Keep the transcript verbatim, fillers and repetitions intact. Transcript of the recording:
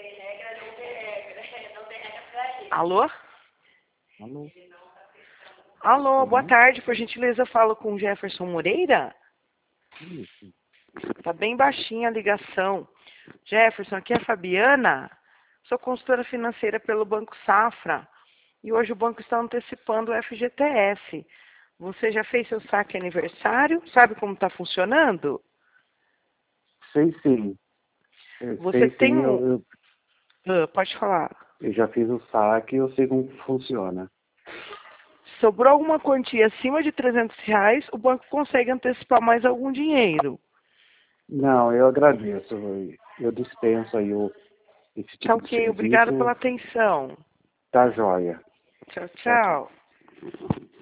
Alô? Alô? Alô, boa Uhum. tarde, por gentileza, falo com o Jefferson Moreira? Isso. Tá bem baixinha a ligação. Jefferson, aqui é a Fabiana, sou consultora financeira pelo Banco Safra e hoje o banco está antecipando o F G T S. Você já fez seu saque aniversário? Sabe como está funcionando? Sei sim. Eu Você sei tem sim, um... eu, eu, Ah, pode falar. eu já fiz o saque e eu sei como funciona. Sobrou alguma quantia acima de trezentos reais, o banco consegue antecipar mais algum dinheiro. Não, eu agradeço. Eu, eu dispenso aí o, esse Tá tipo de ok, obrigada pela serviço. atenção. Tá joia. Tchau, Tchau, tchau. tchau.